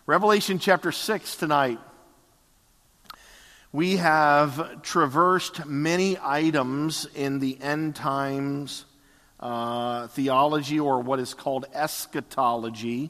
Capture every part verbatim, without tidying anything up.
Revelation chapter six tonight. We have traversed many items in the end times uh, theology, or what is called eschatology.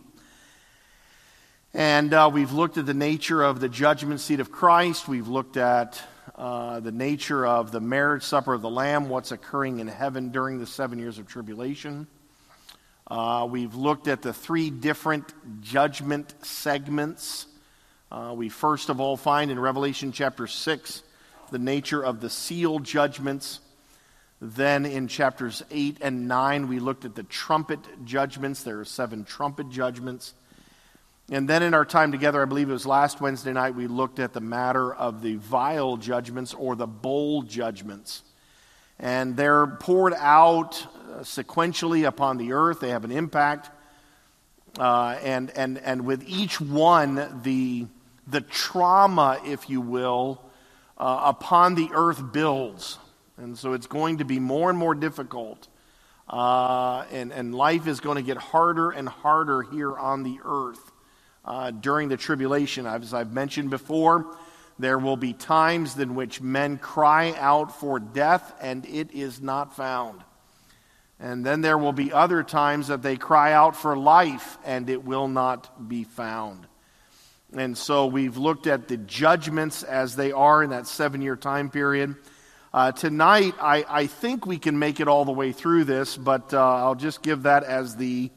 And uh, we've looked at the nature of the judgment seat of Christ. We've looked at uh, the nature of the marriage supper of the Lamb, what's occurring in heaven during the seven years of tribulation. Uh, we've looked at the three different judgment segments. Uh, we first of all find in Revelation chapter six the nature of the seal judgments. Then in chapters eight and nine we looked at the trumpet judgments. There are seven trumpet judgments. And then in our time together, I believe it was last Wednesday night, we looked at the matter of the vial judgments or the bowl judgments. And they're poured out sequentially upon the earth. They have an impact. Uh, and, and, and with each one, the, the trauma, if you will, uh, upon the earth builds. And so it's going to be more and more difficult. Uh, and, and life is going to get harder and harder here on the earth uh, during the tribulation. As I've mentioned before, there will be times in which men cry out for death and it is not found. And then there will be other times that they cry out for life and it will not be found. And so we've looked at the judgments as they are in that seven-year time period. Uh, tonight, I, I think we can make it all the way through this, but uh, I'll just give that as the,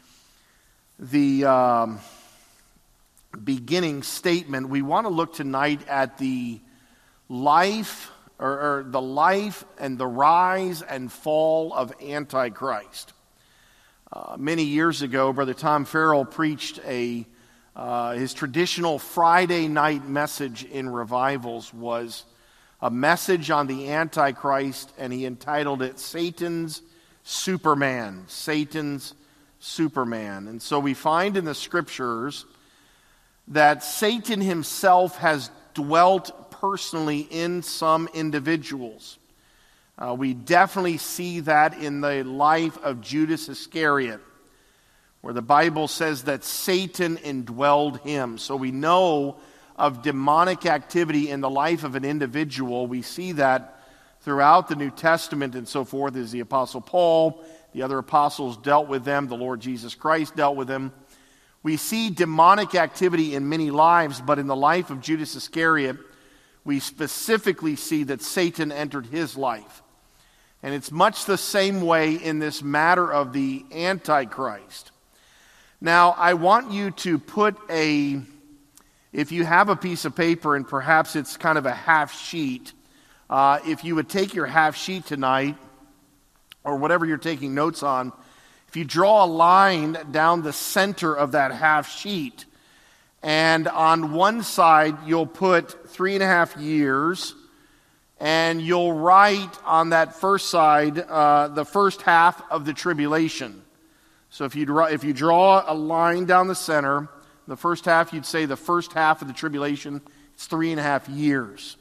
the um, beginning statement. We want to look tonight at the life Or, or the life and the rise and fall of Antichrist. Uh, many years ago, Brother Tom Farrell preached a uh, his traditional Friday night message in revivals was a message on the Antichrist, and he entitled it Satan's Superman. Satan's Superman. And so we find in the Scriptures that Satan himself has dwelt personally in some individuals. Uh, we definitely see that in the life of Judas Iscariot, where the Bible says that Satan indwelled him. So we know of demonic activity in the life of an individual. We see that throughout the New Testament and so forth, as the Apostle Paul, the other apostles dealt with them, the Lord Jesus Christ dealt with them. We see demonic activity in many lives, but in the life of Judas Iscariot, we specifically see that Satan entered his life. And it's much the same way in this matter of the Antichrist. Now, I want you to put a, if you have a piece of paper, and perhaps it's kind of a half sheet, uh, if you would take your half sheet tonight, or whatever you're taking notes on, if you draw a line down the center of that half sheet, and on one side, you'll put three and a half years, and you'll write on that first side uh, the first half of the tribulation. So if you draw, if you draw a line down the center, the first half, you'd say the first half of the tribulation, it's three and a half years.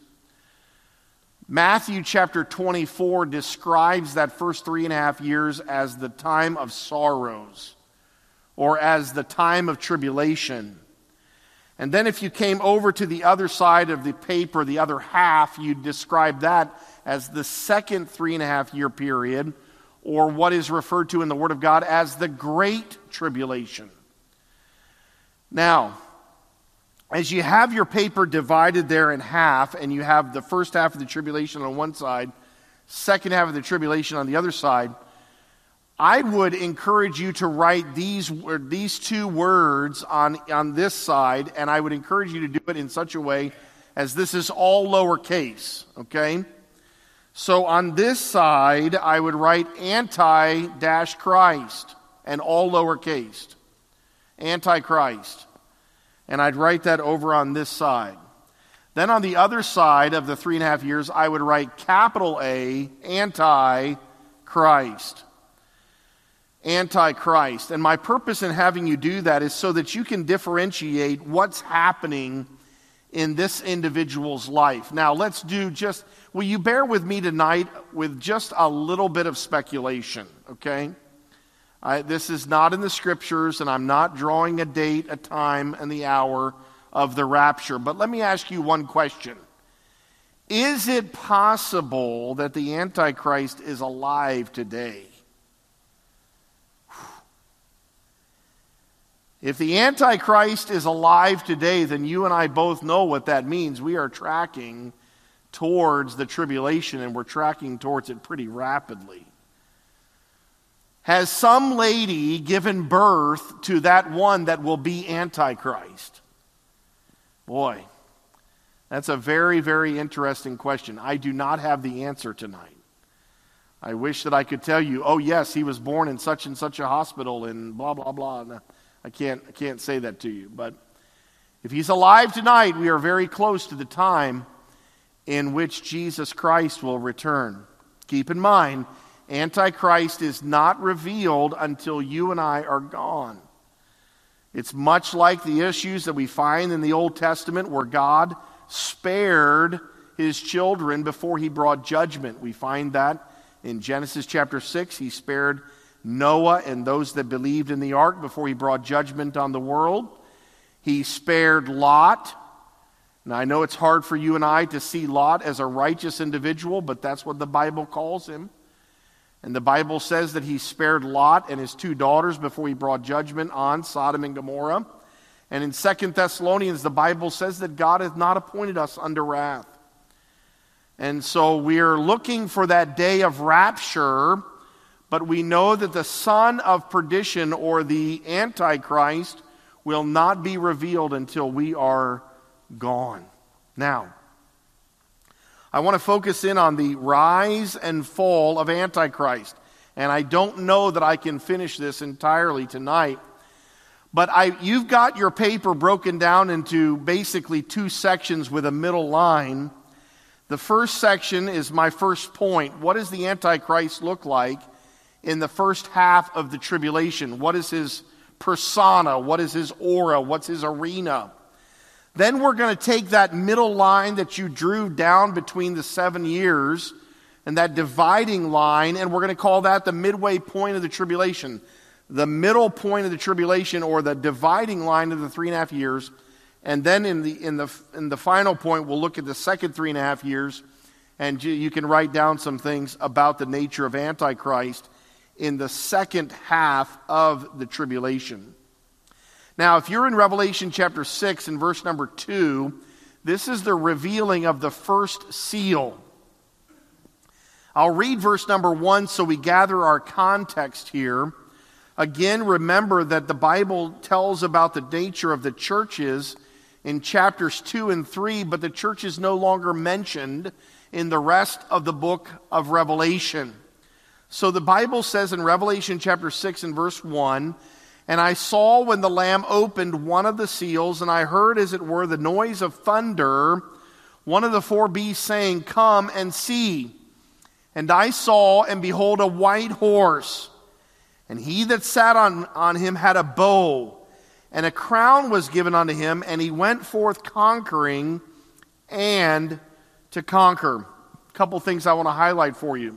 Matthew chapter twenty-four describes that first three and a half years as the time of sorrows, or as the time of tribulation. And then if you came over to the other side of the paper, the other half, you'd describe that as the second three and a half year period, or what is referred to in the Word of God as the Great Tribulation. Now, as you have your paper divided there in half, and you have the first half of the tribulation on one side, second half of the tribulation on the other side, I would encourage you to write these these two words on, on this side, and I would encourage you to do it in such a way as this is all lowercase, okay? So on this side, I would write anti-Christ, and all lowercase. Antichrist. And I'd write that over on this side. Then on the other side of the three and a half years, I would write capital A, Antichrist. Antichrist. And my purpose in having you do that is so that you can differentiate what's happening in this individual's life. Now, let's do just, will you bear with me tonight with just a little bit of speculation, okay? I, this is not in the scriptures, and I'm not drawing a date, a time, and the hour of the rapture. But let me ask you one question. Is it possible that the Antichrist is alive today? If the Antichrist is alive today, then you and I both know what that means. We are tracking towards the tribulation, and we're tracking towards it pretty rapidly. Has some lady given birth to that one that will be Antichrist? Boy, that's a very, very interesting question. I do not have the answer tonight. I wish that I could tell you, oh yes, he was born in such and such a hospital and blah, blah, blah. No, I can't, I can't say that to you. But if he's alive tonight, we are very close to the time in which Jesus Christ will return. Keep in mind, Antichrist is not revealed until you and I are gone. It's much like the issues that we find in the Old Testament where God spared his children before he brought judgment. We find that in Genesis chapter six. He spared Noah and those that believed in the ark before he brought judgment on the world. He spared Lot. Now, I know it's hard for you and I to see Lot as a righteous individual, but that's what the Bible calls him. And the Bible says that he spared Lot and his two daughters before he brought judgment on Sodom and Gomorrah. And in Second Thessalonians, the Bible says that God hath not appointed us under wrath. And so we are looking for that day of rapture, but we know that the son of perdition, or the Antichrist, will not be revealed until we are gone. Now, I want to focus in on the rise and fall of Antichrist. And I don't know that I can finish this entirely tonight. But I, you've got your paper broken down into basically two sections with a middle line. The first section is my first point. What does the Antichrist look like in the first half of the tribulation? What is his persona? What is his aura? What's his arena? Then we're going to take that middle line that you drew down between the seven years and that dividing line, and we're going to call that the midway point of the tribulation. The middle point of the tribulation, or the dividing line of the three and a half years. And then in the in the in the final point, we'll look at the second three and a half years, and you, you can write down some things about the nature of Antichrist in the second half of the tribulation. Now, if you're in Revelation chapter six and verse number two, this is the revealing of the first seal. I'll read verse number one so we gather our context here. Again, remember that the Bible tells about the nature of the churches in chapters two and three, but the church is no longer mentioned in the rest of the book of Revelation. So the Bible says in Revelation chapter six and verse one, "And I saw when the Lamb opened one of the seals, and I heard as it were the noise of thunder, one of the four beasts saying, 'Come and see.' And I saw, and behold, a white horse. And he that sat on, on him had a bow, and a crown was given unto him, and he went forth conquering and to conquer." A couple things I want to highlight for you.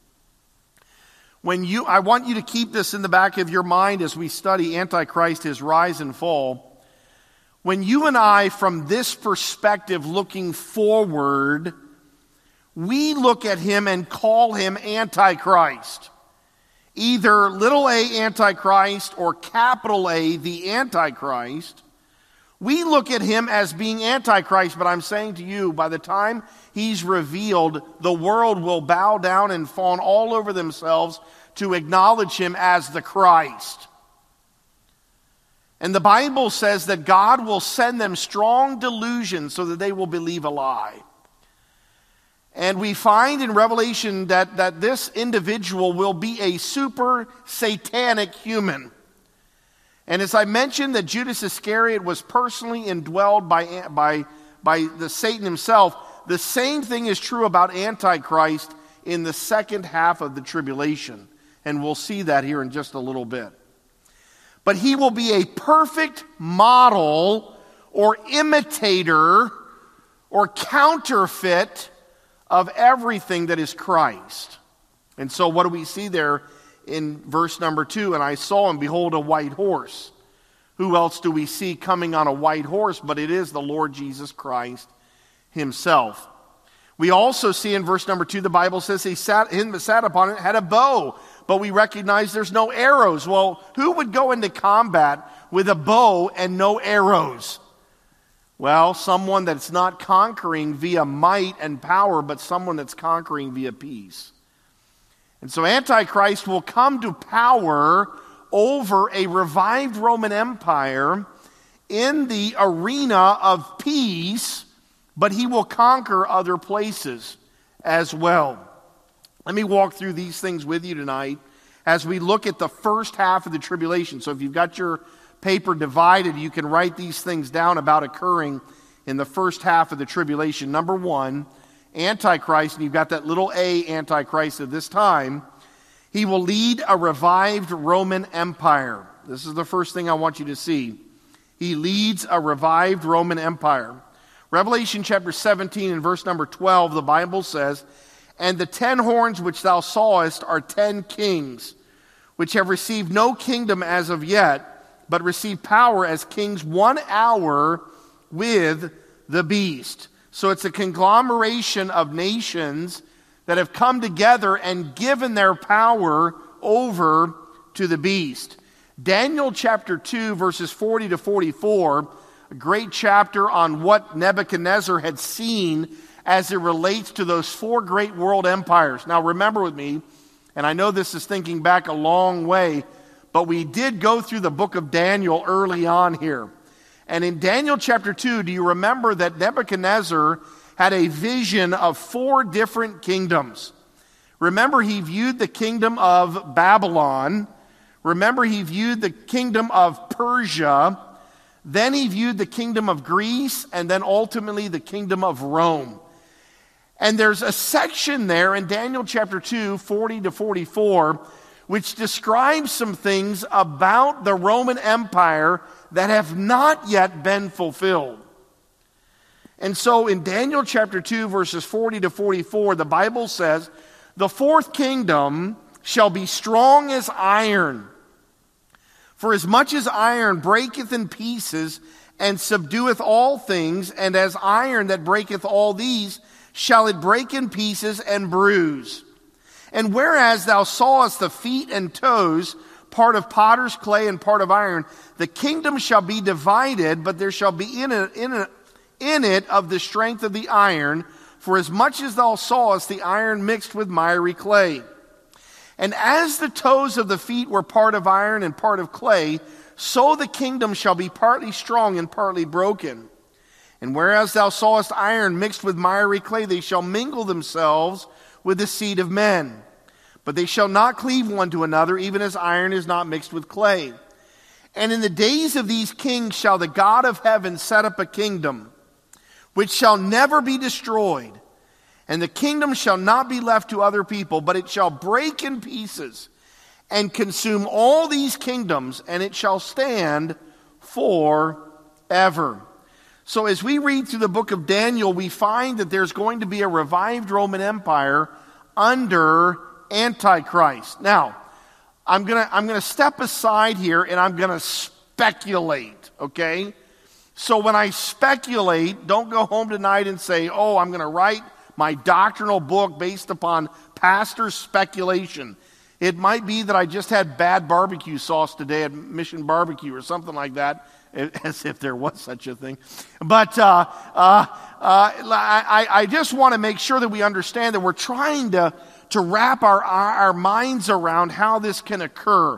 When you, I want you to keep this in the back of your mind as we study Antichrist, his rise and fall. When you and I, from this perspective looking forward, we look at him and call him Antichrist. Either little a Antichrist or capital A, the Antichrist. We look at him as being Antichrist, but I'm saying to you, by the time he's revealed, the world will bow down and fawn all over themselves to acknowledge him as the Christ. And the Bible says that God will send them strong delusion so that they will believe a lie. And we find in Revelation that, that this individual will be a super satanic human. And as I mentioned that Judas Iscariot was personally indwelled by, by, by the Satan himself, the same thing is true about Antichrist in the second half of the tribulation. And we'll see that here in just a little bit. But he will be a perfect model or imitator or counterfeit of everything that is Christ. And so what do we see there in verse number two, and I saw and behold a white horse. Who else do we see coming on a white horse? But it is the Lord Jesus Christ himself. We also see in verse number two, the Bible says he sat, him that sat upon it had a bow, but we recognize there's no arrows. Well, who would go into combat with a bow and no arrows? Well, someone that's not conquering via might and power, but someone that's conquering via peace. And so Antichrist will come to power over a revived Roman Empire in the arena of peace, but he will conquer other places as well. Let me walk through these things with you tonight as we look at the first half of the tribulation. So if you've got your paper divided, you can write these things down about occurring in the first half of the tribulation. Number one, Antichrist, and you've got that little a, Antichrist at this time, he will lead a revived Roman Empire. This is the first thing I want you to see. He leads a revived Roman Empire. Revelation chapter seventeen and verse number twelve, the Bible says, "And the ten horns which thou sawest are ten kings, which have received no kingdom as of yet, but receive power as kings one hour with the beast." So it's a conglomeration of nations that have come together and given their power over to the beast. Daniel chapter two, verses forty to forty-four, a great chapter on what Nebuchadnezzar had seen as it relates to those four great world empires. Now remember with me, and I know this is thinking back a long way, but we did go through the book of Daniel early on here. And in Daniel chapter two, do you remember that Nebuchadnezzar had a vision of four different kingdoms? Remember, he viewed the kingdom of Babylon. Remember, he viewed the kingdom of Persia. Then he viewed the kingdom of Greece, and then ultimately the kingdom of Rome. And there's a section there in Daniel chapter two, forty to forty-four, which describes some things about the Roman Empire that have not yet been fulfilled. And so in Daniel chapter two, verses forty to forty-four, the Bible says, "The fourth kingdom shall be strong as iron. For as much as iron breaketh in pieces, and subdueth all things, and as iron that breaketh all these, shall it break in pieces and bruise. And whereas thou sawest the feet and toes, part of potter's clay and part of iron, the kingdom shall be divided, but there shall be in it, in it, in it of the strength of the iron, for as much as thou sawest the iron mixed with miry clay. And as the toes of the feet were part of iron and part of clay, so the kingdom shall be partly strong and partly broken. And whereas thou sawest iron mixed with miry clay, they shall mingle themselves with the seed of men. But they shall not cleave one to another, even as iron is not mixed with clay. And in the days of these kings shall the God of heaven set up a kingdom, which shall never be destroyed. And the kingdom shall not be left to other people, but it shall break in pieces and consume all these kingdoms, and it shall stand forever." So as we read through the book of Daniel, we find that there's going to be a revived Roman Empire under Antichrist. Now, I'm gonna I'm gonna step aside here and I'm gonna speculate, okay? So when I speculate, don't go home tonight and say, "Oh, I'm gonna write my doctrinal book based upon pastor's speculation." It might be that I just had bad barbecue sauce today at Mission Barbecue or something like that, as if there was such a thing. But uh, uh, uh, I, I just want to make sure that we understand that we're trying to, to wrap our, our minds around how this can occur.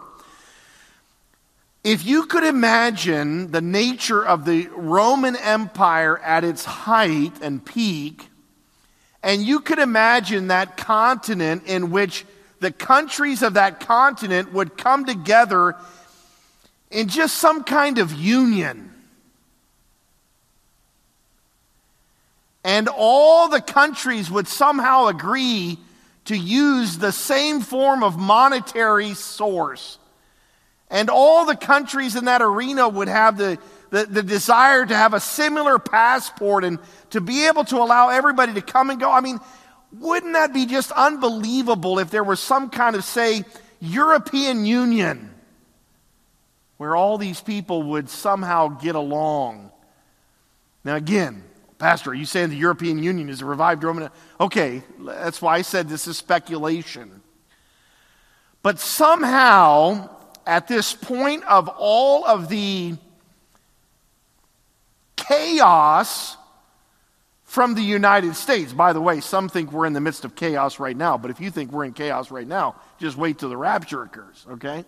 If you could imagine the nature of the Roman Empire at its height and peak, and you could imagine that continent in which the countries of that continent would come together in just some kind of union. And all the countries would somehow agree to use the same form of monetary source. And all the countries in that arena would have the, the, the desire to have a similar passport and to be able to allow everybody to come and go. I mean, wouldn't that be just unbelievable if there was some kind of, say, European Union, where all these people would somehow get along. Now again, Pastor, are you saying the European Union is a revived Roman? Okay, that's why I said this is speculation. But somehow, at this point of all of the chaos from the United States, by the way, some think we're in the midst of chaos right now, but if you think we're in chaos right now, just wait till the rapture occurs, okay?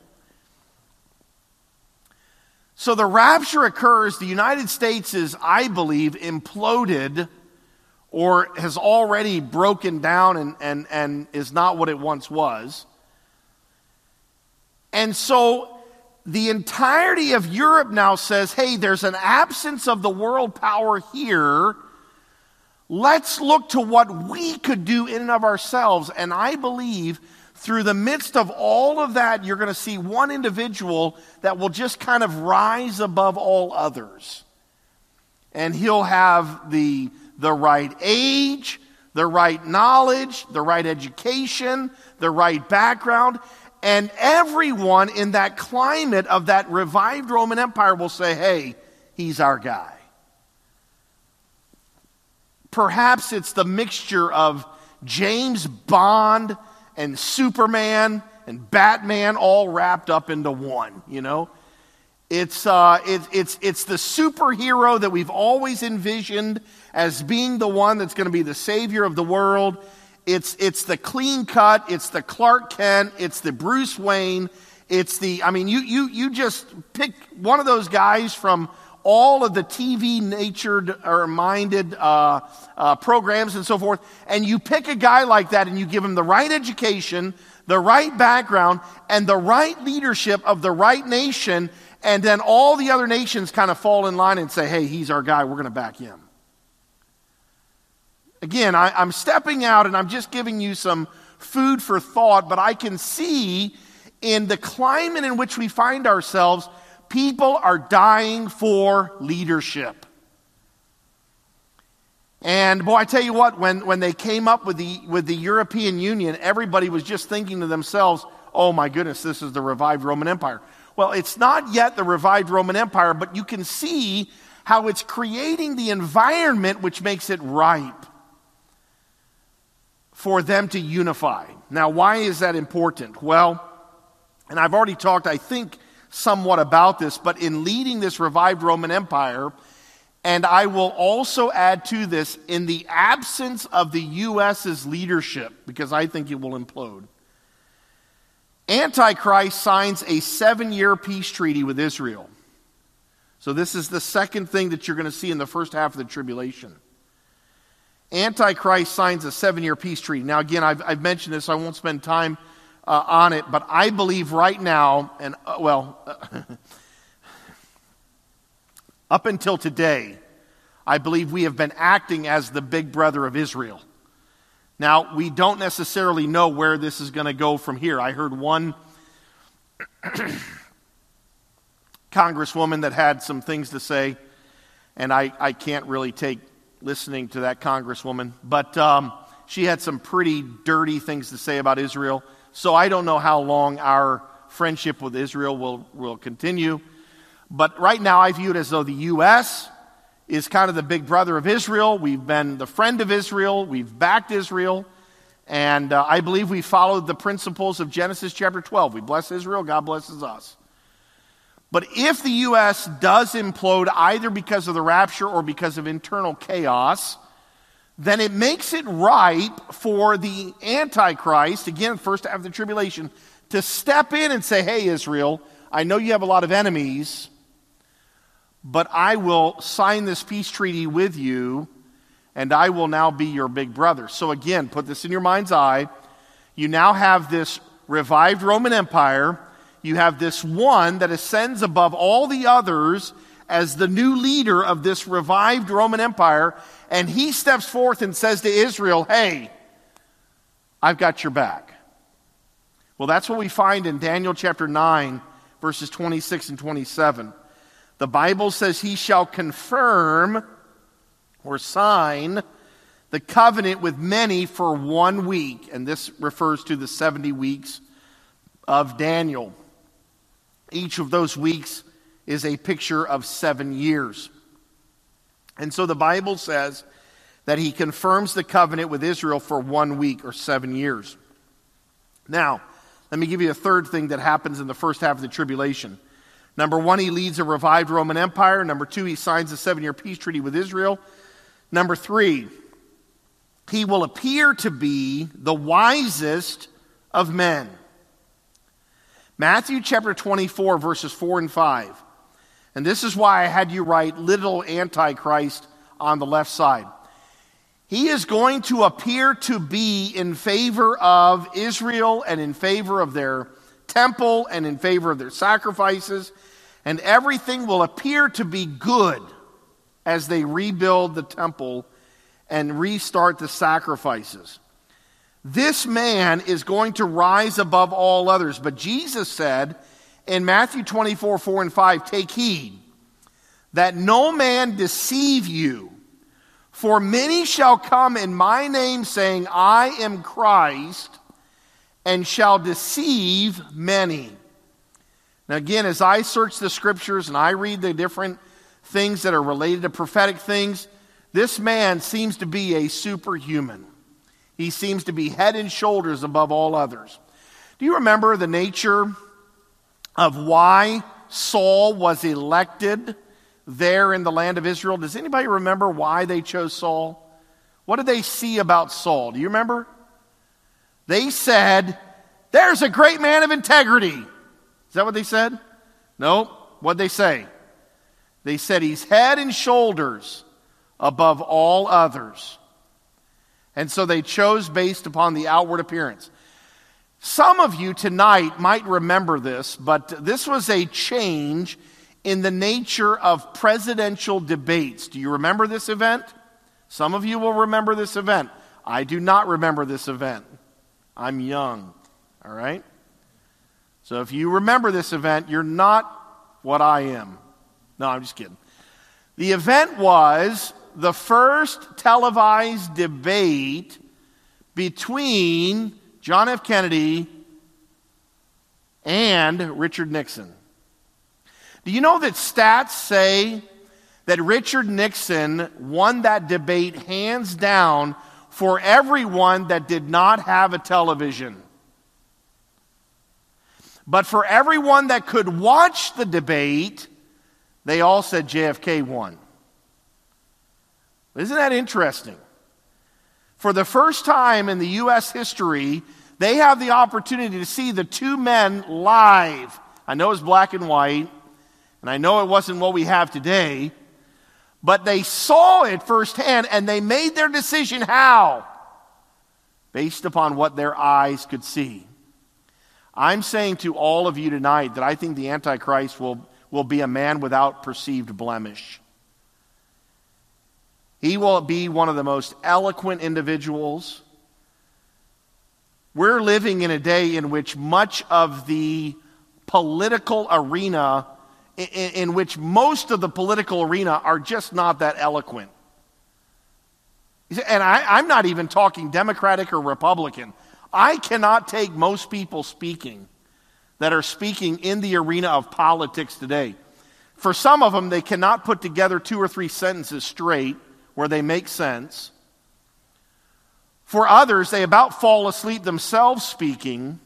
So the rapture occurs, the United States is, I believe, imploded or has already broken down and, and, and is not what it once was. And so the entirety of Europe now says, hey, there's an absence of the world power here. Let's look to what we could do in and of ourselves. And I believe through the midst of all of that, you're going to see one individual that will just kind of rise above all others. And he'll have the, the right age, the right knowledge, the right education, the right background. And everyone in that climate of that revived Roman Empire will say, hey, he's our guy. Perhaps it's the mixture of James Bond and Superman and Batman all wrapped up into one, you know. It's, uh, it, it's, it's the superhero that we've always envisioned as being the one that's going to be the savior of the world. It's, it's the clean cut, it's the Clark Kent, it's the Bruce Wayne, it's the, I mean, you, you, you just pick one of those guys from all of the T V-natured or minded uh, uh, programs and so forth, and you pick a guy like that and you give him the right education, the right background, and the right leadership of the right nation, and then all the other nations kind of fall in line and say, hey, he's our guy, we're going to back him. Again, I, I'm stepping out and I'm just giving you some food for thought, but I can see in the climate in which we find ourselves, people are dying for leadership. And boy, I tell you what, when, when they came up with the, with the European Union, everybody was just thinking to themselves, oh my goodness, this is the revived Roman Empire. Well, it's not yet the revived Roman Empire, but you can see how it's creating the environment which makes it ripe for them to unify. Now, why is that important? Well, and I've already talked, I think, somewhat about this, but in leading this revived Roman Empire, and I will also add to this, in the absence of the U S's leadership, because I think it will implode, Antichrist signs a seven-year peace treaty with Israel. So this is the second thing that you're going to see in the first half of the tribulation. Antichrist signs a seven-year peace treaty. Now again, I've, I've mentioned this, so I won't spend time uh, on it, but I believe right now, and uh, well, uh, up until today, I believe we have been acting as the big brother of Israel. Now, we don't necessarily know where this is going to go from here. I heard one congresswoman that had some things to say, and I, I can't really take listening to that congresswoman, but um, she had some pretty dirty things to say about Israel. So I don't know how long our friendship with Israel will, will continue. But right now I view it as though the U S is kind of the big brother of Israel. We've been the friend of Israel. We've backed Israel. And uh, I believe we followed the principles of Genesis chapter twelve. We bless Israel, God blesses us. But if the U S does implode either because of the rapture or because of internal chaos, then it makes it ripe for the Antichrist, again, first half of the tribulation, to step in and say, hey, Israel, I know you have a lot of enemies, but I will sign this peace treaty with you, and I will now be your big brother. So again, put this in your mind's eye. You now have this revived Roman Empire. You have this one that ascends above all the others as the new leader of this revived Roman Empire, and he steps forth and says to Israel, hey, I've got your back. Well, that's what we find in Daniel chapter nine, verses twenty-six and twenty-seven. The Bible says he shall confirm or sign the covenant with many for one week, and this refers to the seventy weeks of Daniel. Each of those weeks is a picture of seven years. And so the Bible says that he confirms the covenant with Israel for one week or seven years. Now, let me give you a third thing that happens in the first half of the tribulation. Number one, he leads a revived Roman Empire. Number two, he signs a seven-year peace treaty with Israel. Number three, he will appear to be the wisest of men. Matthew chapter twenty-four, verses four and five. And this is why I had you write little Antichrist on the left side. He is going to appear to be in favor of Israel and in favor of their temple and in favor of their sacrifices. And everything will appear to be good as they rebuild the temple and restart the sacrifices. This man is going to rise above all others. But Jesus said in Matthew twenty-four, four and five, take heed that no man deceive you. For many shall come in my name, saying, I am Christ, and shall deceive many. Now again, as I search the scriptures and I read the different things that are related to prophetic things, this man seems to be a superhuman. He seems to be head and shoulders above all others. Do you remember the nature of why Saul was elected there in the land of Israel? Does anybody remember why they chose Saul? What did they see about Saul? Do you remember? They said, there's a great man of integrity. Is that what they said? No. What'd they say? They said he's head and shoulders above all others. And so they chose based upon the outward appearance. Some of you tonight might remember this, but this was a change in the nature of presidential debates. Do you remember this event? Some of you will remember this event. I do not remember this event. I'm young, all right? So if you remember this event, you're not what I am. No, I'm just kidding. The event was the first televised debate between John F. Kennedy and Richard Nixon. Do you know that stats say that Richard Nixon won that debate hands down for everyone that did not have a television? But for everyone that could watch the debate, they all said J F K won. Isn't that interesting? For the first time in the U S history, they have the opportunity to see the two men live. I know it's black and white, and I know it wasn't what we have today, but they saw it firsthand, and they made their decision how? Based upon what their eyes could see. I'm saying to all of you tonight that I think the Antichrist will, will be a man without perceived blemish. He will be one of the most eloquent individuals. We're living in a day in which much of the political arena, in, in which most of the political arena are just not that eloquent. And I, I'm not even talking Democratic or Republican. I cannot take most people speaking that are speaking in the arena of politics today. For some of them, they cannot put together two or three sentences straight where they make sense. For others, they about fall asleep themselves speaking.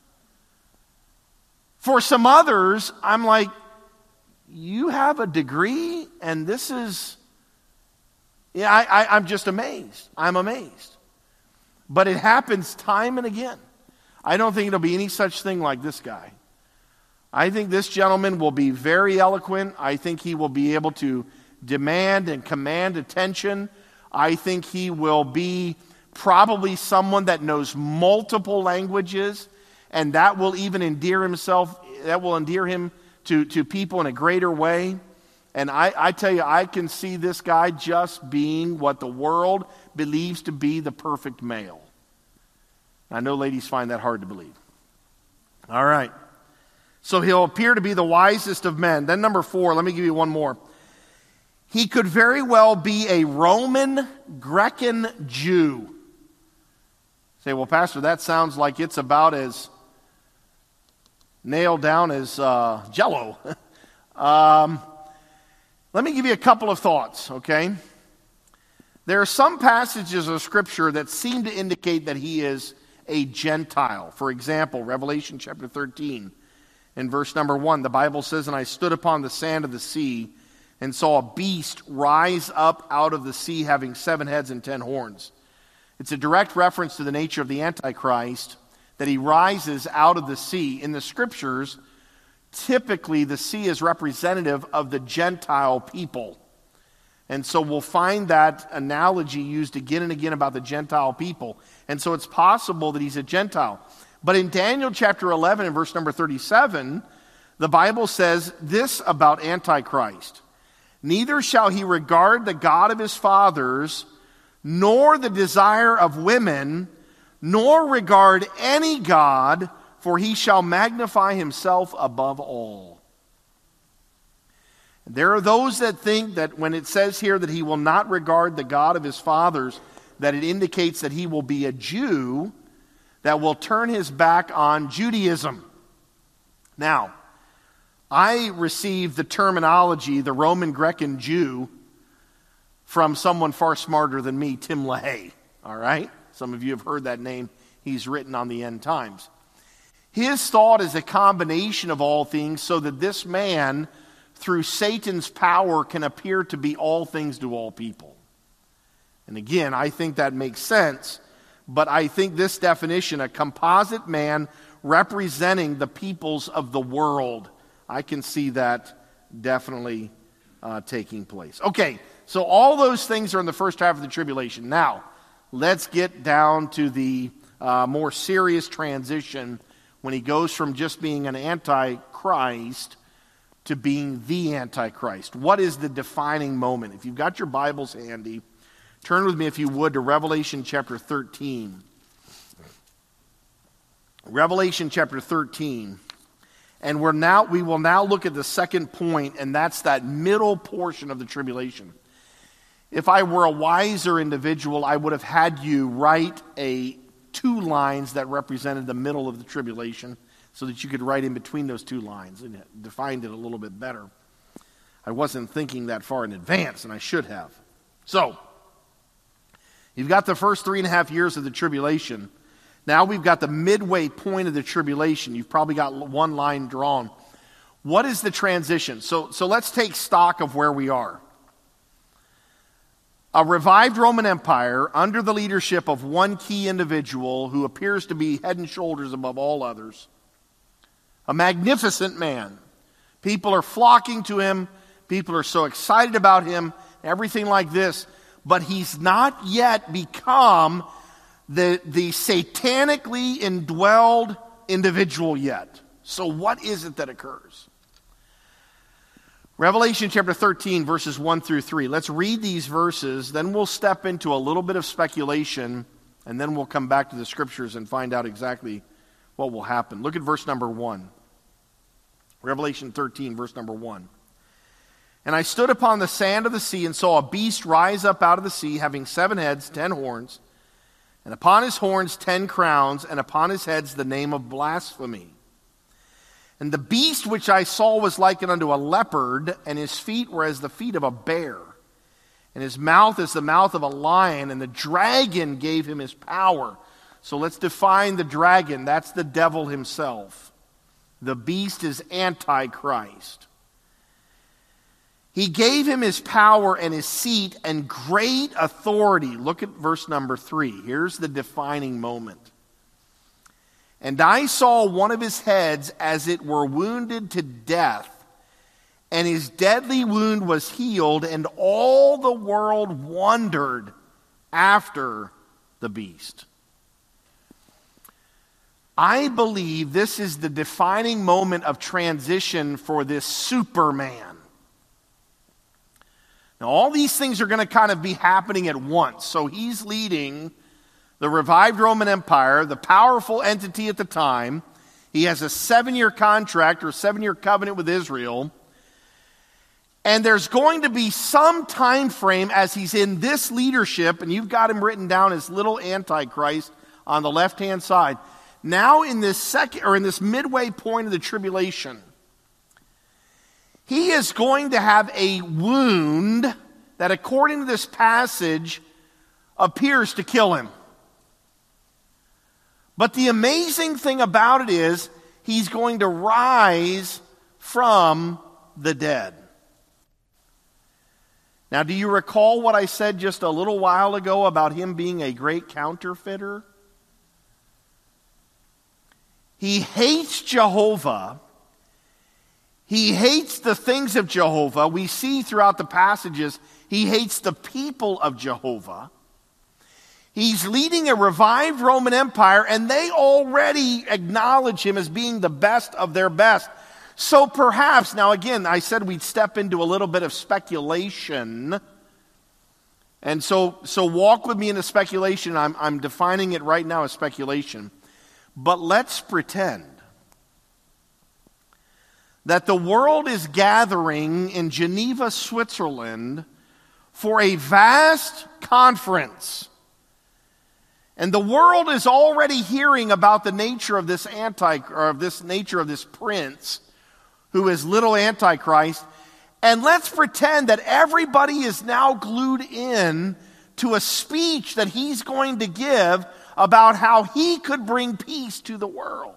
For some others, I'm like, you have a degree and this is, yeah, I, I, I'm just amazed. I'm amazed. But it happens time and again. I don't think it'll be any such thing like this guy. I think this gentleman will be very eloquent. I think he will be able to demand and command attention. I think he will be probably someone that knows multiple languages, and that will even endear himself, that will endear him to, to people in a greater way. And I, I tell you, I can see this guy just being what the world believes to be the perfect male. I know ladies find that hard to believe. All right. So he'll appear to be the wisest of men. Then number four, let me give you one more. He could very well be a Roman Grecan Jew. Say, well, Pastor, that sounds like it's about as nailed down as uh, Jell-O. um, let me give you a couple of thoughts, okay? There are some passages of Scripture that seem to indicate that he is a Gentile. For example, Revelation chapter thirteen, in verse number one, the Bible says, "And I stood upon the sand of the sea, and saw a beast rise up out of the sea, having seven heads and ten horns." It's a direct reference to the nature of the Antichrist, that he rises out of the sea. In the Scriptures, typically the sea is representative of the Gentile people. And so we'll find that analogy used again and again about the Gentile people. And so it's possible that he's a Gentile. But in Daniel chapter eleven and verse number thirty-seven, the Bible says this about Antichrist: "Neither shall he regard the God of his fathers, nor the desire of women, nor regard any god, for he shall magnify himself above all." There are those that think that when it says here that he will not regard the God of his fathers, that it indicates that he will be a Jew that will turn his back on Judaism. Now, I received the terminology, the Roman Grecan Jew, from someone far smarter than me, Tim LaHaye. All right? Some of you have heard that name. He's written on the end times. His thought is a combination of all things, so that this man, through Satan's power, can appear to be all things to all people. And again, I think that makes sense, but I think this definition, a composite man representing the peoples of the world, I can see that definitely uh, taking place. Okay, so all those things are in the first half of the tribulation. Now, let's get down to the uh, more serious transition when he goes from just being an antichrist to being the Antichrist. What is the defining moment? If you've got your Bibles handy, turn with me, if you would, to Revelation chapter thirteen. Revelation chapter thirteen. And we're now we will now look at the second point, and that's that middle portion of the tribulation. If I were a wiser individual, I would have had you write a two lines that represented the middle of the tribulation, so that you could write in between those two lines and defined it a little bit better. I wasn't thinking that far in advance, and I should have. So, you've got the first three and a half years of the tribulation. Now we've got the midway point of the tribulation. You've probably got one line drawn. What is the transition? So, so let's take stock of where we are. A revived Roman Empire under the leadership of one key individual who appears to be head and shoulders above all others. A magnificent man. People are flocking to him. People are so excited about him. Everything like this. But he's not yet become the, the satanically indwelled individual yet. So what is it that occurs? Revelation chapter thirteen, verses one through three. Let's read these verses, then we'll step into a little bit of speculation, and then we'll come back to the Scriptures and find out exactly what will happen. Look at verse number one. Revelation thirteen, verse number one. "And I stood upon the sand of the sea, and saw a beast rise up out of the sea, having seven heads, ten horns, and upon his horns ten crowns, and upon his heads the name of blasphemy. And the beast which I saw was likened unto a leopard, and his feet were as the feet of a bear, and his mouth as the mouth of a lion, and the dragon gave him his power." So let's define the dragon. That's the devil himself. The beast is Antichrist. "He gave him his power and his seat and great authority." Look at verse number three. Here's the defining moment. "And I saw one of his heads as it were wounded to death, and his deadly wound was healed, and all the world wondered after the beast." I believe this is the defining moment of transition for this Superman. Now, all these things are going to kind of be happening at once. So he's leading the revived Roman Empire, the powerful entity at the time. He has a seven-year contract or seven-year covenant with Israel. And there's going to be some time frame as he's in this leadership, and you've got him written down as little Antichrist on the left-hand side. now in this second, or in this midway point of the tribulation, he is going to have a wound that, according to this passage, appears to kill him. But the amazing thing about it is, he's going to rise from the dead. Now, do you recall what I said just a little while ago about him being a great counterfeiter? He hates Jehovah. He hates the things of Jehovah. We see throughout the passages, he hates the people of Jehovah. He's leading a revived Roman Empire, and they already acknowledge him as being the best of their best. So perhaps, now again, I said we'd step into a little bit of speculation. And so, so walk with me into speculation. I'm, I'm defining it right now as speculation. But let's pretend that the world is gathering in Geneva, Switzerland for a vast conference. And the world is already hearing about the nature of this anti, or of this nature of this prince, who is little Antichrist. And let's pretend that everybody is now glued in to a speech that he's going to give about how he could bring peace to the world.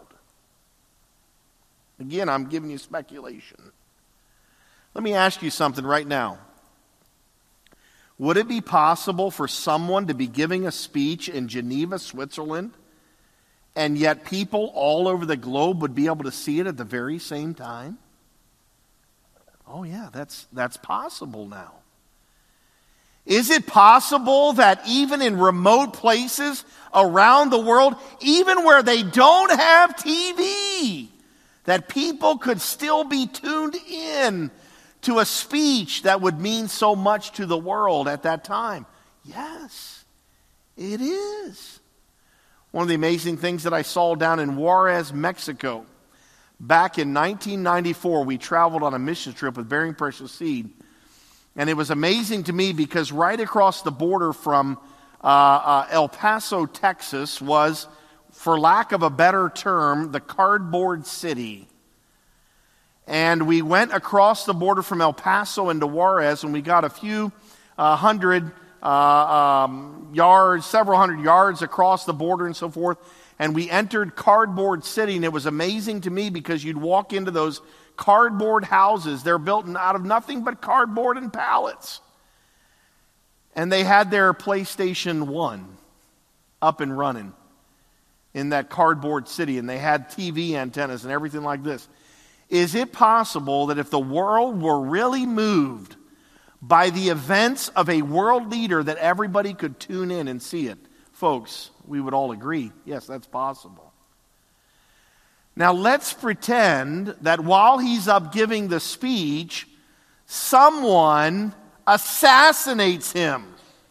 Again, I'm giving you speculation. Let me ask you something right now. Would it be possible for someone to be giving a speech in Geneva, Switzerland, and yet people all over the globe would be able to see it at the very same time? Oh yeah, that's that's possible now. Is it possible that even in remote places around the world, even where they don't have T V, that people could still be tuned in to a speech that would mean so much to the world at that time? Yes, it is. One of the amazing things that I saw down in Juarez, Mexico, back in nineteen ninety-four, we traveled on a mission trip with Bearing Precious Seed. And it was amazing to me because right across the border from uh, uh, El Paso, Texas, was, for lack of a better term, the cardboard city. And we went across the border from El Paso into Juarez, and we got a few uh, hundred uh, um, yards, several hundred yards across the border and so forth. And we entered Cardboard City, and it was amazing to me because you'd walk into those cardboard houses. They're built out of nothing but cardboard and pallets. And they had their PlayStation one up and running in that cardboard city, and they had T V antennas and everything like this. Is it possible that if the world were really moved by the events of a world leader, that everybody could tune in and see it? Folks, we would all agree, yes, that's possible. Now let's pretend that while he's up giving the speech, someone assassinates him.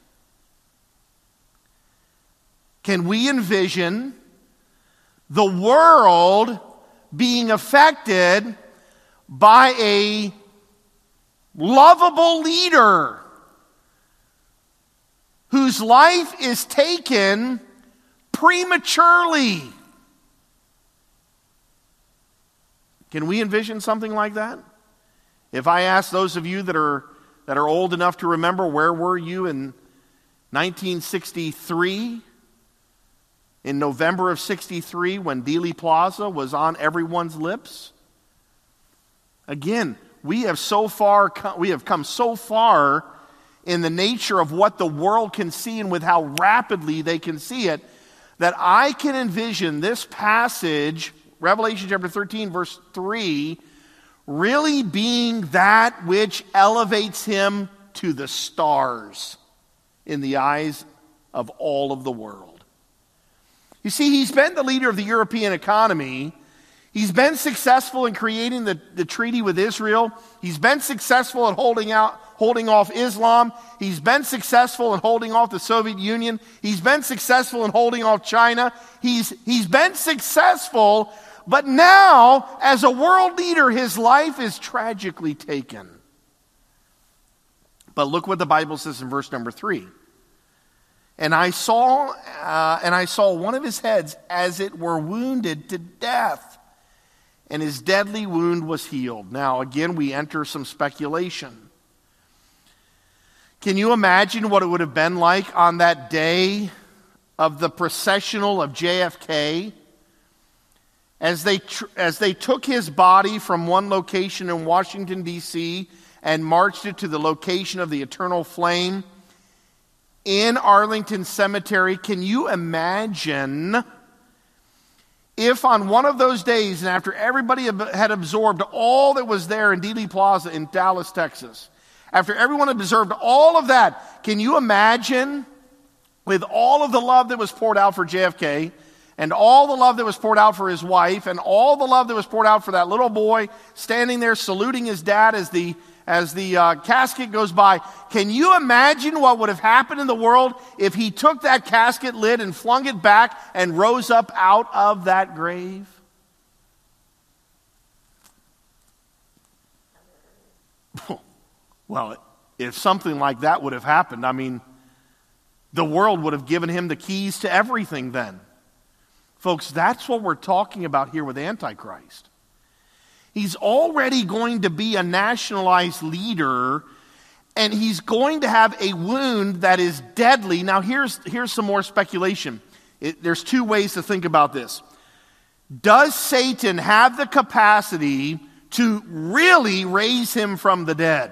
Can we envision the world being affected by a lovable leader whose life is taken prematurely? Can we envision something like that? If I ask those of you that are that are old enough to remember, where were you in nineteen sixty-three? In November of sixty-three, when Dealey Plaza was on everyone's lips? Again, we have so far come, we have come so far in the nature of what the world can see and with how rapidly they can see it, that I can envision this passage, Revelation chapter thirteen, verse three, really being that which elevates him to the stars in the eyes of all of the world. You see, he's been the leader of the European economy. He's been successful in creating the, the treaty with Israel. He's been successful in holding out, holding off Islam. He's been successful in holding off the Soviet Union. He's been successful in holding off China. He's, he's been successful, but now, as a world leader, his life is tragically taken. But look what the Bible says in verse number three. And I saw, uh, and I saw one of his heads as it were wounded to death, and his deadly wound was healed. Now, again, we enter some speculation. Can you imagine what it would have been like on that day of the processional of J F K as they tr- as they took his body from one location in Washington, D C and marched it to the location of the eternal flame in Arlington Cemetery? Can you imagine if on one of those days, and after everybody had absorbed all that was there in Dealey Plaza in Dallas, Texas, after everyone had observed all of that, can you imagine, with all of the love that was poured out for J F K, and all the love that was poured out for his wife, and all the love that was poured out for that little boy standing there saluting his dad as the as the uh, casket goes by, can you imagine what would have happened in the world if he took that casket lid and flung it back and rose up out of that grave? Well, if something like that would have happened, I mean, the world would have given him the keys to everything then. Folks, that's what we're talking about here with Antichrist. He's already going to be a nationalized leader, and he's going to have a wound that is deadly. Now, here's, here's some more speculation. It, there's two ways to think about this. Does Satan have the capacity to really raise him from the dead?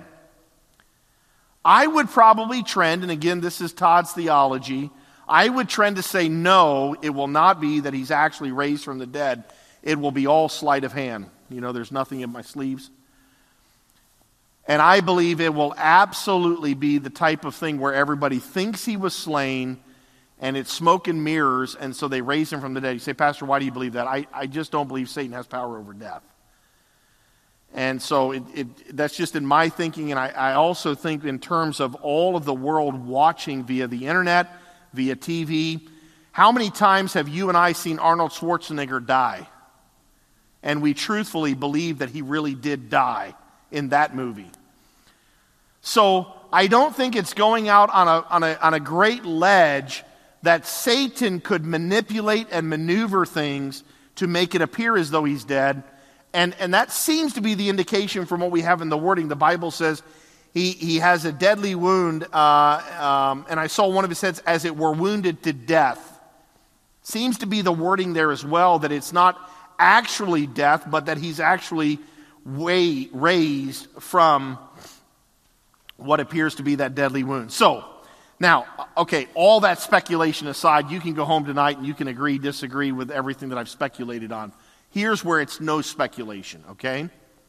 I would probably trend, and again, this is Todd's theology, I would trend to say no, it will not be that he's actually raised from the dead. It will be all sleight of hand. You know, there's nothing in my sleeves. And I believe it will absolutely be the type of thing where everybody thinks he was slain, and it's smoke and mirrors, and so they raise him from the dead. You say, Pastor, why do you believe that? I, I just don't believe Satan has power over death. And so it, it, that's just in my thinking, and I, I also think in terms of all of the world watching via the internet, via T V. How many times have you and I seen Arnold Schwarzenegger die? And we truthfully believe that he really did die in that movie. So I don't think it's going out on a, on a, on a great ledge that Satan could manipulate and maneuver things to make it appear as though he's dead. And, and that seems to be the indication from what we have in the wording. The Bible says he, he has a deadly wound, uh, um, and I saw one of his heads as it were wounded to death. Seems to be the wording there as well, that it's not actually death, but that he's actually way, raised from what appears to be that deadly wound. So, now, okay, all that speculation aside, you can go home tonight and you can agree, disagree with everything that I've speculated on. Here's where it's no speculation, okay?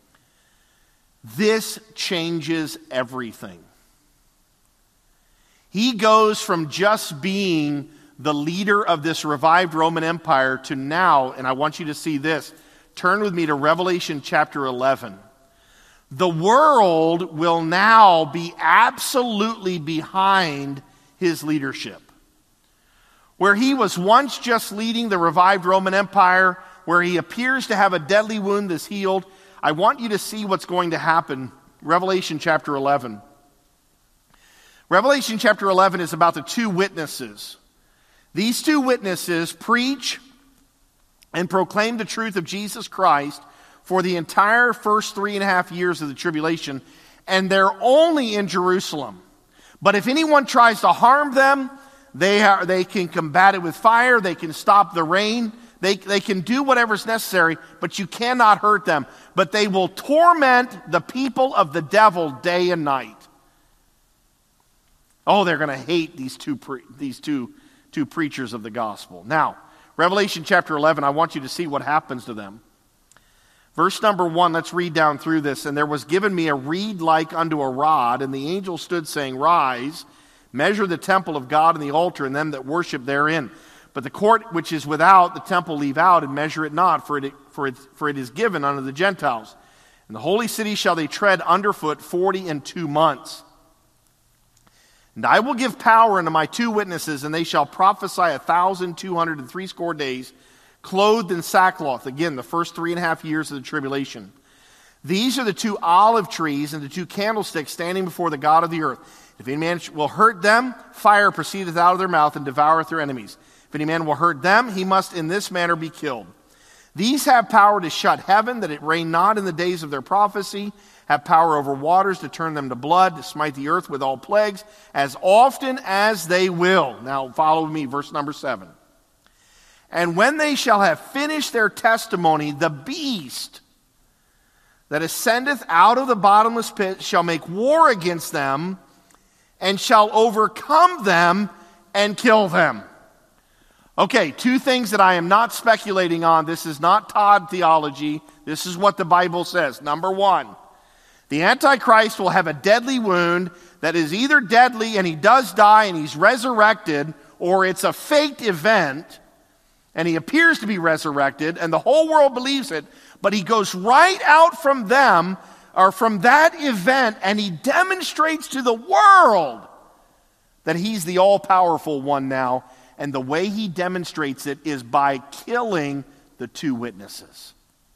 This changes everything. He goes from just being the leader of this revived Roman Empire to now, and I want you to see this. Turn with me to Revelation chapter eleven. The world will now be absolutely behind his leadership. Where he was once just leading the revived Roman Empire, where he appears to have a deadly wound that's healed, I want you to see what's going to happen. Revelation chapter eleven. Revelation chapter eleven is about the two witnesses. These two witnesses preach and proclaim the truth of Jesus Christ for the entire first three and a half years of the tribulation, and they're only in Jerusalem. But if anyone tries to harm them, they are, they can combat it with fire, they can stop the rain, they, they can do whatever's necessary, but you cannot hurt them. But they will torment the people of the devil day and night. Oh, they're going to hate these two pre- these two, two preachers of the gospel. Now, Revelation chapter eleven, I want you to see what happens to them. Verse number one, let's read down through this. And there was given me a reed like unto a rod, and the angel stood saying, Rise, measure the temple of God and the altar, and them that worship therein. But the court which is without the temple leave out, and measure it not, for it, for it, for it is given unto the Gentiles. And the holy city shall they tread underfoot forty and two months. And I will give power unto my two witnesses, and they shall prophesy a thousand two hundred and threescore days, clothed in sackcloth. Again, the first three and a half years of the tribulation. These are the two olive trees and the two candlesticks standing before the God of the earth. If any man will hurt them, fire proceedeth out of their mouth and devoureth their enemies. If any man will hurt them, he must in this manner be killed. These have power to shut heaven, that it rain not in the days of their prophecy, have power over waters to turn them to blood, to smite the earth with all plagues, as often as they will. Now follow me, verse number seven. And when they shall have finished their testimony, the beast that ascendeth out of the bottomless pit shall make war against them, and shall overcome them and kill them. Okay, two things that I am not speculating on. This is not Todd theology. This is what the Bible says. Number one, the Antichrist will have a deadly wound that is either deadly and he does die and he's resurrected, or it's a faked event and he appears to be resurrected and the whole world believes it, but he goes right out from them or from that event and he demonstrates to the world that he's the all-powerful one now. And the way he demonstrates it is by killing the two witnesses.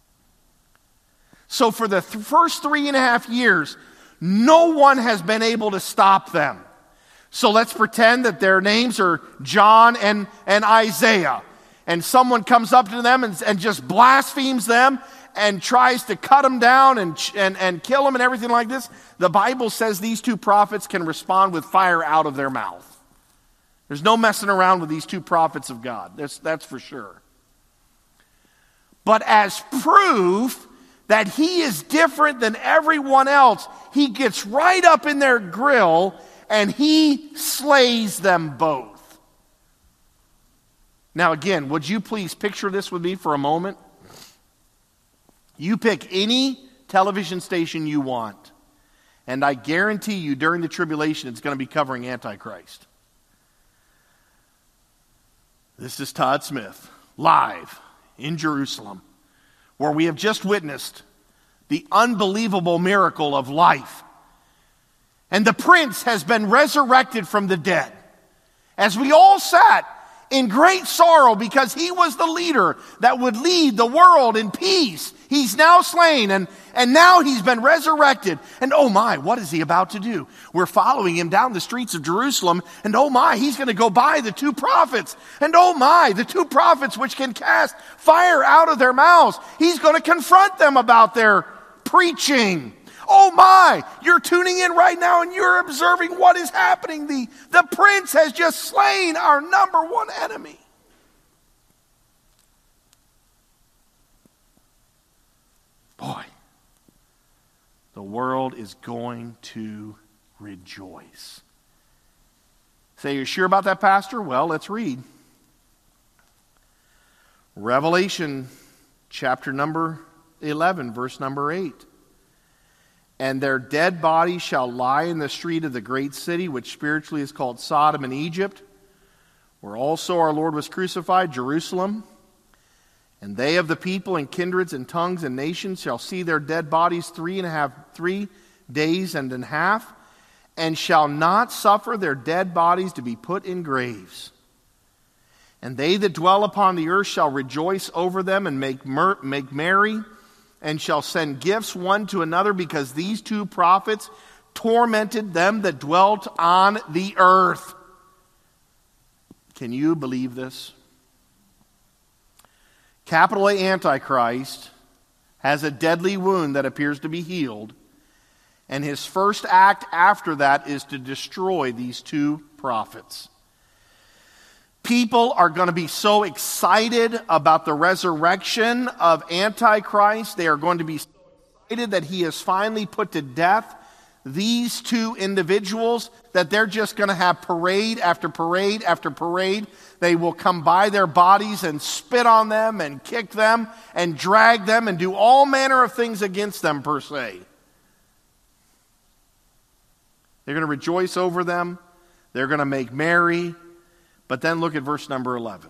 So for the th- first three and a half years, no one has been able to stop them. So let's pretend that their names are John and, and Isaiah. And someone comes up to them and, and just blasphemes them and tries to cut them down and, and, and kill them and everything like this. The Bible says these two prophets can respond with fire out of their mouth. There's no messing around with these two prophets of God. That's, that's for sure. But as proof that he is different than everyone else, he gets right up in their grill and he slays them both. Now again, would you please picture this with me for a moment? You pick any television station you want, and I guarantee you during the tribulation it's going to be covering Antichrist. This is Todd Smith, live in Jerusalem, where we have just witnessed the unbelievable miracle of life. And the prince has been resurrected from the dead. As we all sat in great sorrow because he was the leader that would lead the world in peace. He's now slain and, and now he's been resurrected. And oh my, what is he about to do? We're following him down the streets of Jerusalem and oh my, he's going to go by the two prophets. And oh my, the two prophets which can cast fire out of their mouths. He's going to confront them about their preaching. Oh my, you're tuning in right now and you're observing what is happening. The, the prince has just slain our number one enemy. Boy, the world is going to rejoice. Say, you're sure about that, Pastor? Well, let's read. Revelation chapter number eleven, verse number eight. And their dead bodies shall lie in the street of the great city, which spiritually is called Sodom and Egypt, where also our Lord was crucified, Jerusalem. And they of the people and kindreds and tongues and nations shall see their dead bodies three and a half, three days and a half, and shall not suffer their dead bodies to be put in graves. And they that dwell upon the earth shall rejoice over them and make, mer- make merry, and shall send gifts one to another, because these two prophets tormented them that dwelt on the earth. Can you believe this? Capital A Antichrist has a deadly wound that appears to be healed, and his first act after that is to destroy these two prophets. People are going to be so excited about the resurrection of Antichrist. They are going to be so excited that he has finally put to death these two individuals that they're just going to have parade after parade after parade. They will come by their bodies and spit on them and kick them and drag them and do all manner of things against them, per se. They're going to rejoice over them. They're going to make merry. But then look at verse number eleven.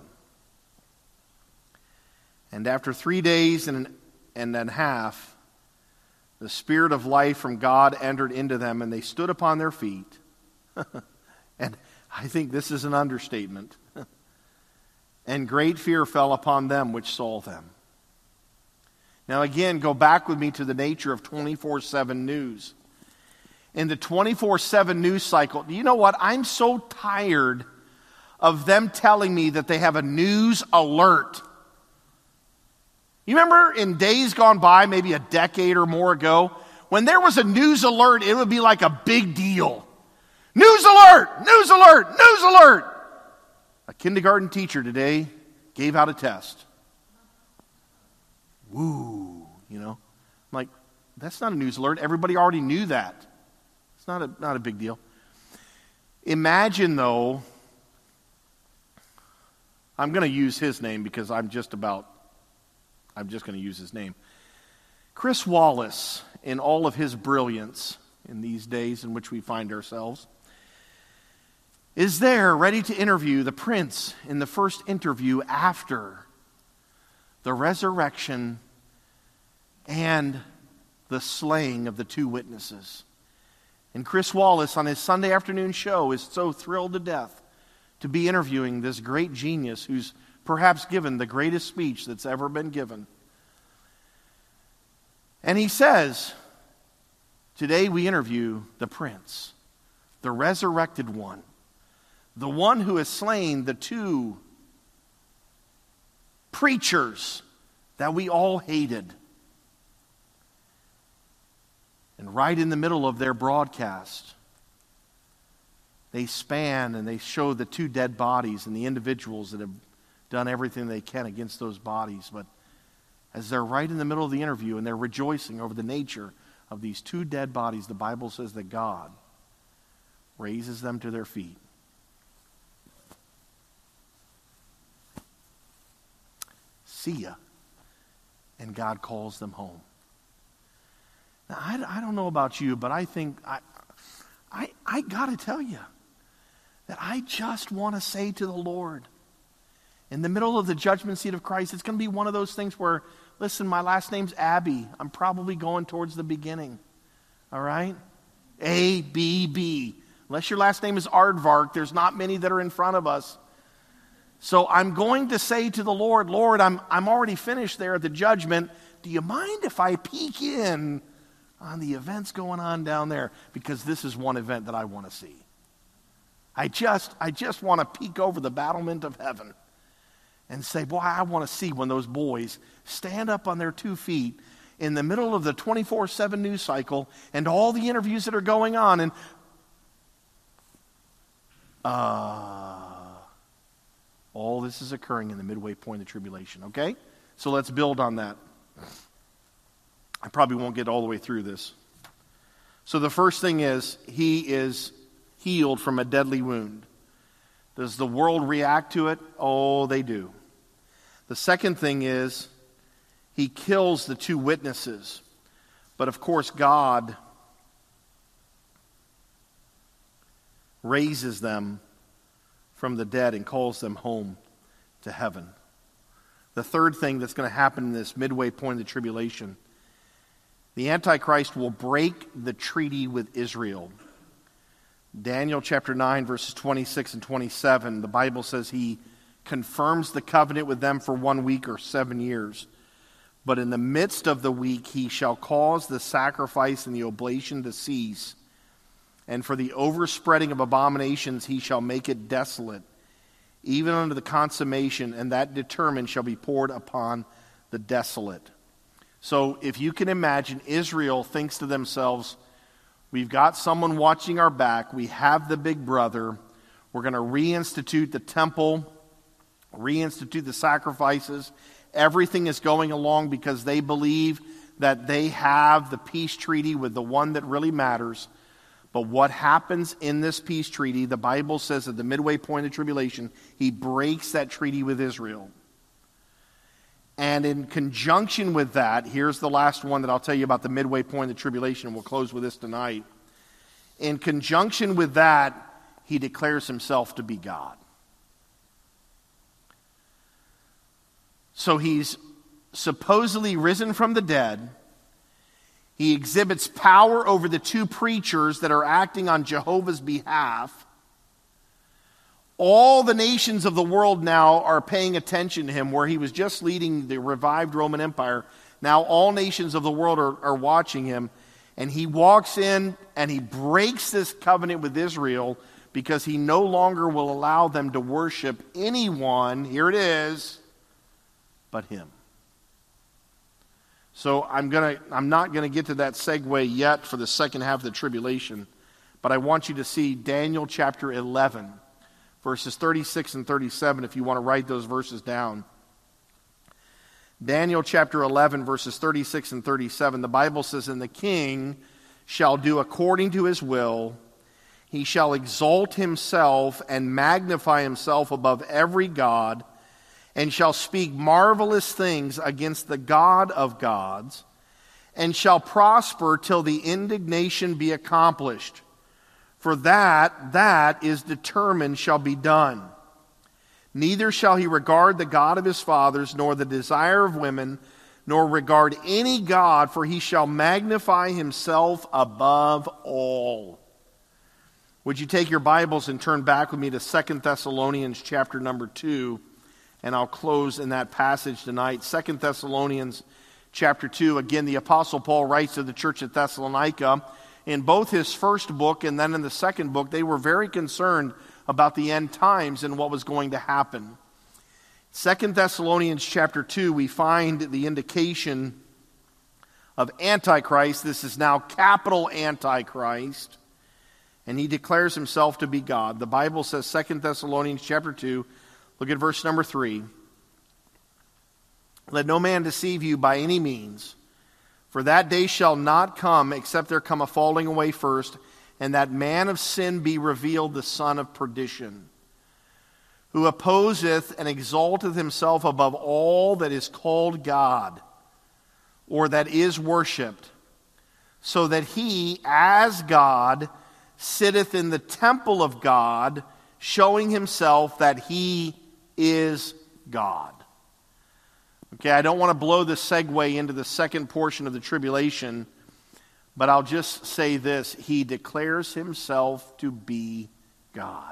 And after three days and, and a half, the Spirit of life from God entered into them, and they stood upon their feet. And I think this is an understatement. And great fear fell upon them which saw them. Now again, go back with me to the nature of twenty-four seven news. In the twenty-four seven news cycle, do you know what? I'm so tired of them telling me that they have a news alert. You remember in days gone by, maybe a decade or more ago, when there was a news alert, it would be like a big deal. News alert! News alert! News alert! A kindergarten teacher today gave out a test. Woo, you know. I'm like, that's not a news alert. Everybody already knew that. It's not a, not a big deal. Imagine, though, I'm going to use his name because I'm just about, I'm just going to use his name. Chris Wallace, in all of his brilliance in these days in which we find ourselves, is there ready to interview the prince in the first interview after the resurrection and the slaying of the two witnesses. And Chris Wallace on his Sunday afternoon show is so thrilled to death to be interviewing this great genius who's perhaps given the greatest speech that's ever been given. And he says, today we interview the prince, the resurrected one, the one who has slain the two preachers that we all hated. And right in the middle of their broadcast, they span and they show the two dead bodies and the individuals that have done everything they can against those bodies. But as they're right in the middle of the interview and they're rejoicing over the nature of these two dead bodies, the Bible says that God raises them to their feet. See ya. And God calls them home. Now, I, I don't know about you, but I think, I, I, I got to tell you that I just want to say to the Lord, in the middle of the judgment seat of Christ, it's going to be one of those things where, listen, my last name's Abby. I'm probably going towards the beginning. All right? A, B, B. Unless your last name is Aardvark, there's not many that are in front of us. So I'm going to say to the Lord, Lord, I'm, I'm already finished there at the judgment. Do you mind if I peek in on the events going on down there? Because this is one event that I want to see. I just, I just want to peek over the battlement of heaven and say, boy, I want to see when those boys stand up on their two feet in the middle of the twenty-four seven news cycle and all the interviews that are going on. And uh, all this is occurring in the midway point of the tribulation, okay? So let's build on that. I probably won't get all the way through this. So the first thing is, he is healed from a deadly wound. Does the world react to it? Oh, they do. The second thing is, he kills the two witnesses. But of course, God raises them from the dead and calls them home to heaven. The third thing that's going to happen in this midway point of the tribulation, the Antichrist will break the treaty with Israel. Daniel chapter nine, verses twenty-six and twenty-seven, the Bible says he confirms the covenant with them for one week or seven years. But in the midst of the week, he shall cause the sacrifice and the oblation to cease. And for the overspreading of abominations, he shall make it desolate, even unto the consummation, and that determined shall be poured upon the desolate. So if you can imagine, Israel thinks to themselves, we've got someone watching our back, we have the big brother, we're going to reinstitute the temple, reinstitute the sacrifices. Everything is going along because they believe that they have the peace treaty with the one that really matters. But what happens in this peace treaty, the Bible says at the midway point of tribulation, he breaks that treaty with Israel. And in conjunction with that, here's the last one that I'll tell you about the midway point of the tribulation, and we'll close with this tonight. In conjunction with that, he declares himself to be God. So he's supposedly risen from the dead. He exhibits power over the two preachers that are acting on Jehovah's behalf. All the nations of the world now are paying attention to him, where he was just leading the revived Roman Empire. Now all nations of the world are, are watching him, and he walks in and he breaks this covenant with Israel because he no longer will allow them to worship anyone, here it is, but him. So I'm gonna I'm not going to get to that segue yet for the second half of the tribulation, but I want you to see Daniel chapter eleven, verses thirty-six and thirty-seven, if you want to write those verses down. Daniel chapter eleven, verses thirty-six and thirty-seven, the Bible says, "And the king shall do according to his will. He shall exalt himself and magnify himself above every god, and shall speak marvelous things against the God of gods, and shall prosper till the indignation be accomplished. For that, that is determined shall be done. Neither shall he regard the God of his fathers, nor the desire of women, nor regard any god, for he shall magnify himself above all." Would you take your Bibles and turn back with me to Second Thessalonians chapter number two, and I'll close in that passage tonight. Second Thessalonians chapter two, again, the Apostle Paul writes to the church at Thessalonica. In both his first book and then in the second book, they were very concerned about the end times and what was going to happen. Second Thessalonians chapter two, we find the indication of Antichrist. This is now capital Antichrist, and he declares himself to be God. The Bible says, Second Thessalonians chapter two, look at verse number three. "Let no man deceive you by any means, for that day shall not come except there come a falling away first, and that man of sin be revealed, the son of perdition, who opposeth and exalteth himself above all that is called God, or that is worshipped, so that he, as God, sitteth in the temple of God, showing himself that he is God." Okay, I don't want to blow the segue into the second portion of the tribulation, but I'll just say this: he declares himself to be God.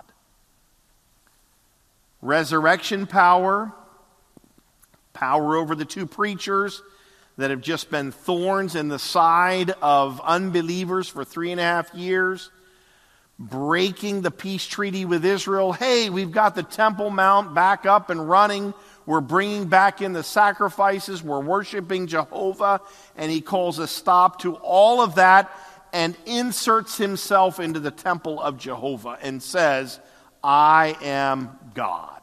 Resurrection power, power over the two preachers that have just been thorns in the side of unbelievers for three and a half years, breaking the peace treaty with Israel. Hey, we've got the Temple Mount back up and running. We're bringing back in the sacrifices. We're worshiping Jehovah. And he calls a stop to all of that and inserts himself into the temple of Jehovah and says, "I am God."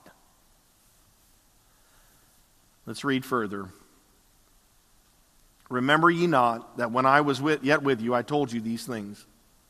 Let's read further. "Remember ye not that when I was with, yet with you, I told you these things.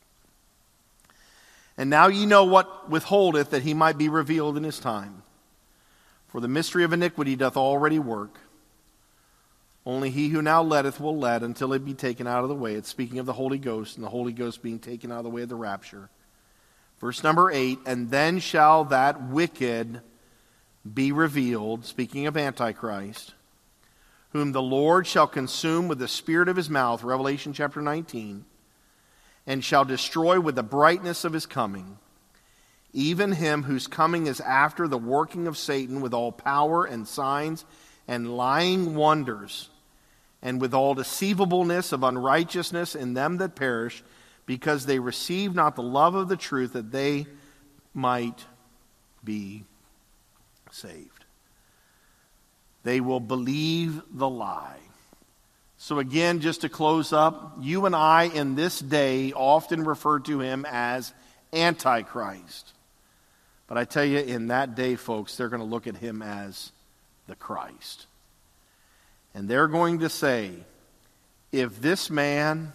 And now ye know what withholdeth, that he might be revealed in his time. For the mystery of iniquity doth already work. Only he who now letteth will let until it be taken out of the way." It's speaking of the Holy Ghost, and the Holy Ghost being taken out of the way of the rapture. Verse number eight, "And then shall that wicked be revealed," speaking of Antichrist, "whom the Lord shall consume with the spirit of his mouth," Revelation chapter nineteen, "and shall destroy with the brightness of his coming. Even him whose coming is after the working of Satan with all power and signs and lying wonders, and with all deceivableness of unrighteousness in them that perish, because they receive not the love of the truth, that they might be saved." They will believe the lie. So again, just to close up, you and I in this day often refer to him as Antichrist. But I tell you, in that day, folks, they're going to look at him as the Christ. And they're going to say, if this man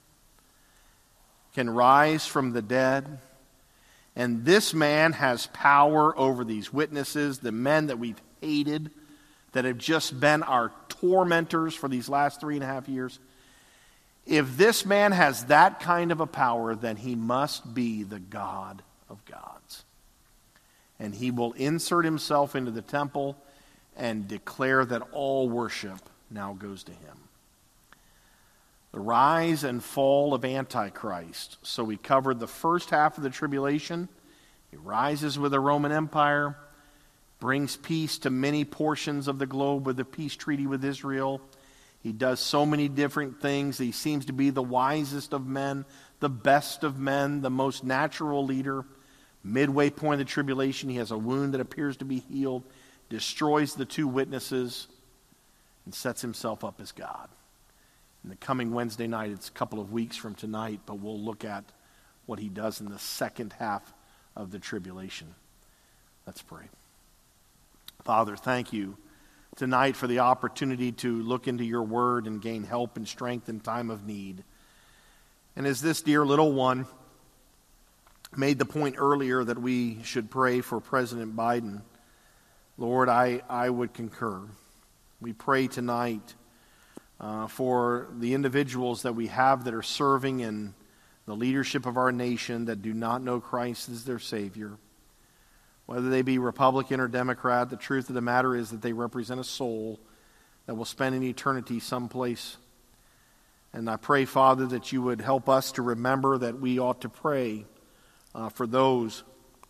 can rise from the dead, and this man has power over these witnesses, the men that we've hated, that have just been our tormentors for these last three and a half years, if this man has that kind of a power, then he must be the God of gods. And he will insert himself into the temple and declare that all worship now goes to him. The rise and fall of Antichrist. So we covered the first half of the tribulation. He rises with the Roman Empire, brings peace to many portions of the globe with the peace treaty with Israel. He does so many different things. He seems to be the wisest of men, the best of men, the most natural leader. Midway point of the tribulation, he has a wound that appears to be healed, destroys the two witnesses, and sets himself up as God. In the coming Wednesday night, it's a couple of weeks from tonight, but we'll look at what he does in the second half of the tribulation. Let's pray. Father, thank you tonight for the opportunity to look into your word and gain help and strength in time of need. And as this dear little one made the point earlier that we should pray for President Biden, Lord, I, I would concur. We pray tonight uh, for the individuals that we have that are serving in the leadership of our nation that do not know Christ as their Savior. Whether they be Republican or Democrat, the truth of the matter is that they represent a soul that will spend an eternity someplace. And I pray, Father, that you would help us to remember that we ought to pray uh, for those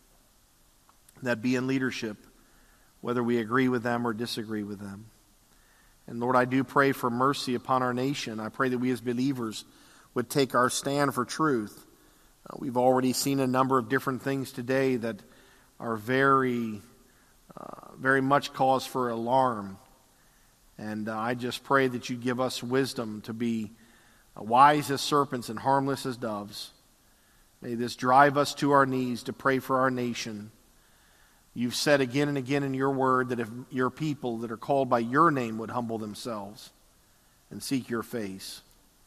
that be in leadership, whether we agree with them or disagree with them. And Lord, I do pray for mercy upon our nation. I pray that we as believers would take our stand for truth. Uh, we've already seen a number of different things today that are very, uh, very much cause for alarm. And uh, I just pray that you give us wisdom to be uh, wise as serpents and harmless as doves. May this drive us to our knees to pray for our nation. You've said again and again in your word that if your people that are called by your name would humble themselves and seek your face.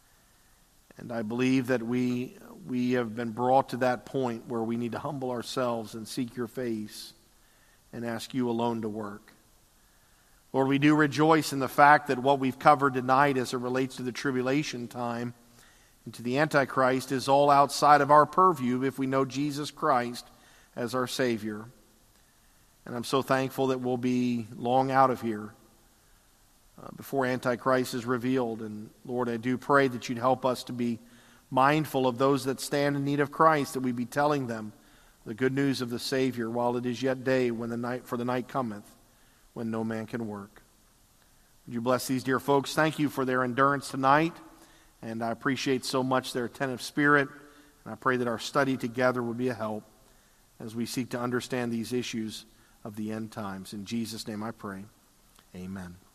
And I believe that we we have been brought to that point where we need to humble ourselves and seek your face and ask you alone to work. Lord, we do rejoice in the fact that what we've covered tonight as it relates to the tribulation time and to the Antichrist is all outside of our purview if we know Jesus Christ as our Savior. And I'm so thankful that we'll be long out of here uh, before Antichrist is revealed. And Lord, I do pray that you'd help us to be mindful of those that stand in need of Christ, that we be telling them the good news of the Savior while it is yet day, when the night for the night cometh, when no man can work. Would you bless these dear folks? Thank you for their endurance tonight, and I appreciate so much their attentive spirit. And I pray that our study together would be a help as we seek to understand these issues of the end times. In Jesus' name I pray. Amen.